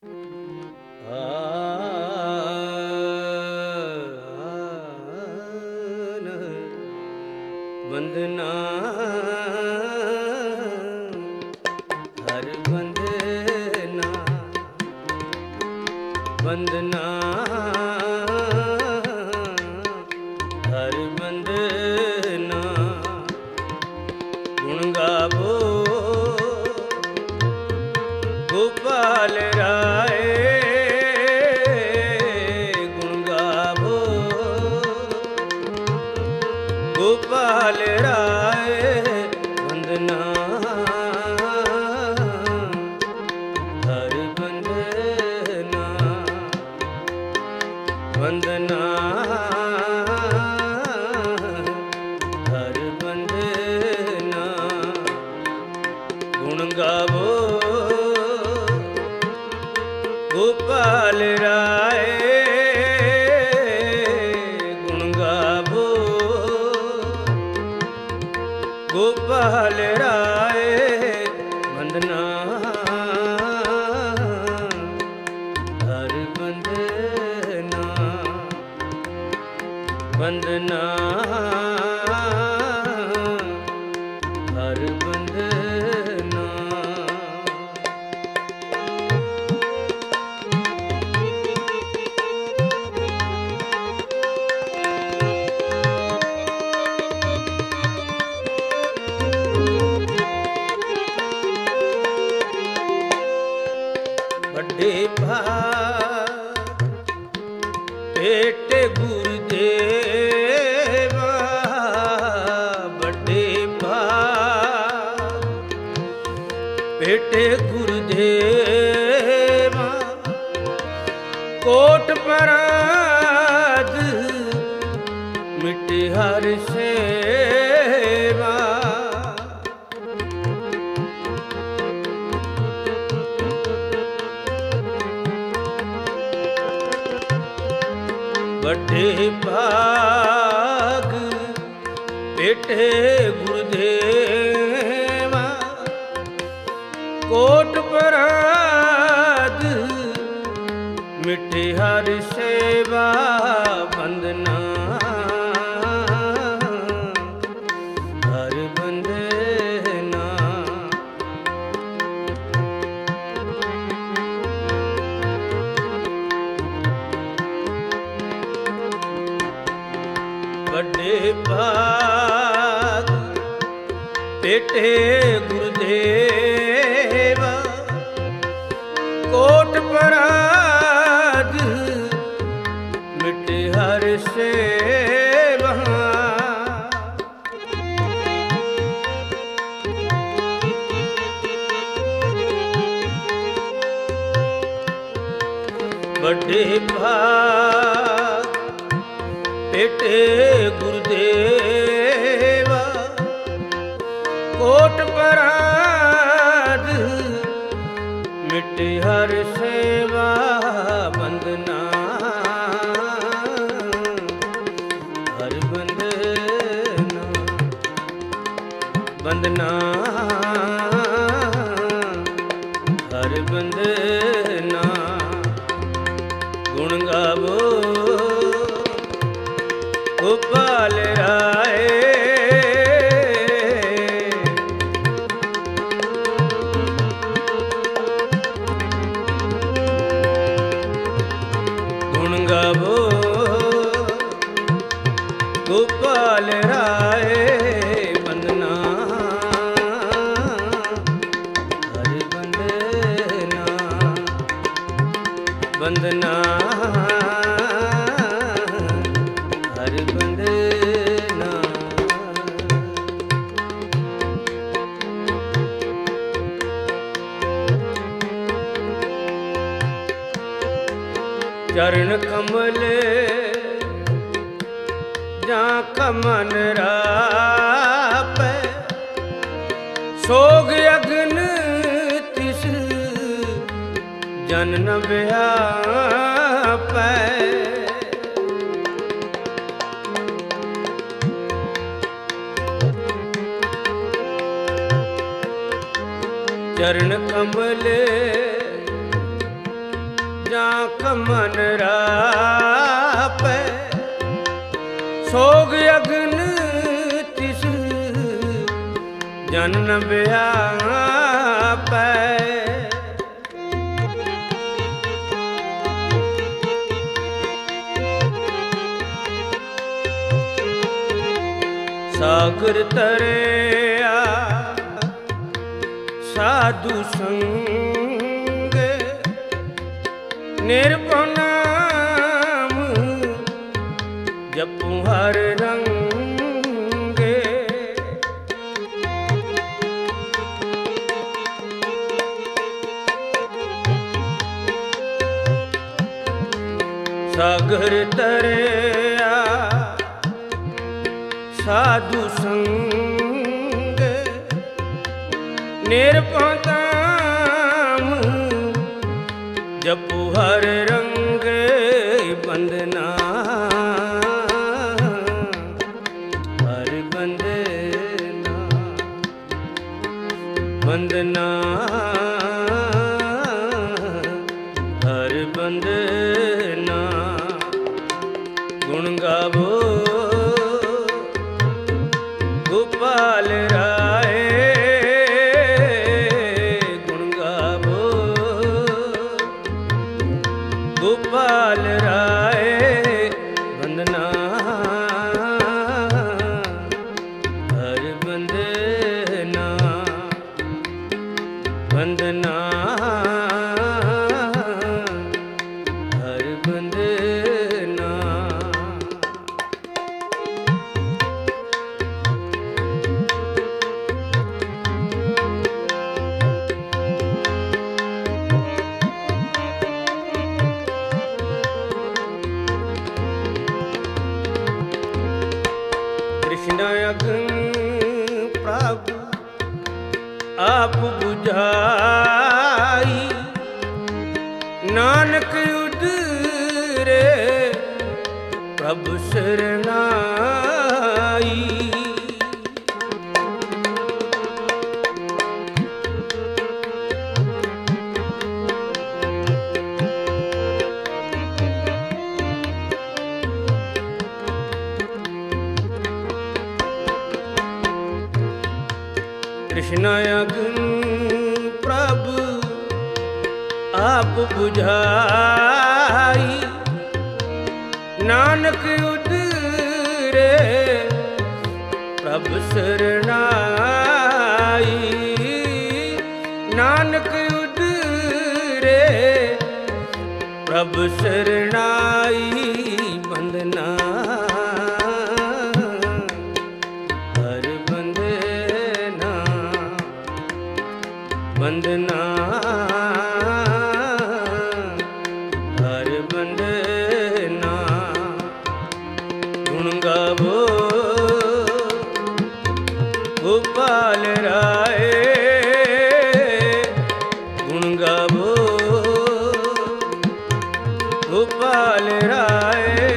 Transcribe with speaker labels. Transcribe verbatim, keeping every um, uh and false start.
Speaker 1: वंदना हर वंदना वंदना हर वंदना गुण गावो गोपाल राय गोपाल राय वंदना हर वंदना वंदना हर वंदना गुण गावो गोपाल राय गोपाल राय वंदना हर वंदना वंदना हर वंदना बड़े भाग पेट गुरुदेवा बड़े भाग पेट गुरुदेवा कोट पराद मिटे हर सेवा बड़े भाग पेटे गुरुदेवा कोट पराद मिटे हर सेवा वंदना हर वंदना बड़े भाग पेटे गुरुदेवा कोट पराद मिटे हर सेवा बड़े भाग पेटे गुरुदेवा कोट पराद मिटे हर सेवा वंदना हर वंदना वंदना हर वंदना गुण गावो गोपाल राय गुण गावो गोपाल राय वंदना हर वंदना वंदना हर वंदना चरण कमल जा कमन रापै सोग अग्न तिस जन न व्यापै चरण कमल कमन रापै, सोग अगन तिस जन न व्यापै। सागर तरिया साधु संग, निर्भय नाम जपु हर रंग। सागर तरिया साधु संग, निर्भय नाम जपु हर रंग। बंदना हर बंदना, बंदना हर बंदना। गुण गावो गोपाल राय, गुण गावो गोपाल राय। वंदना हर वंदना, वंदना हर वंदना। कृष्ण अगन प्रभु आप बुझाई, नानक उदरे प्रभु शरनाई। कृष्ण अगन प्रभु आप बुझाई, नानक उदरे प्रभु शरनाई। नानक उदरे प्रभु शरनाई। बंदना हर बंदना, बंदना हर बंदना। गुण गावो गोपाल राय, गुण गावो गोपाल राय।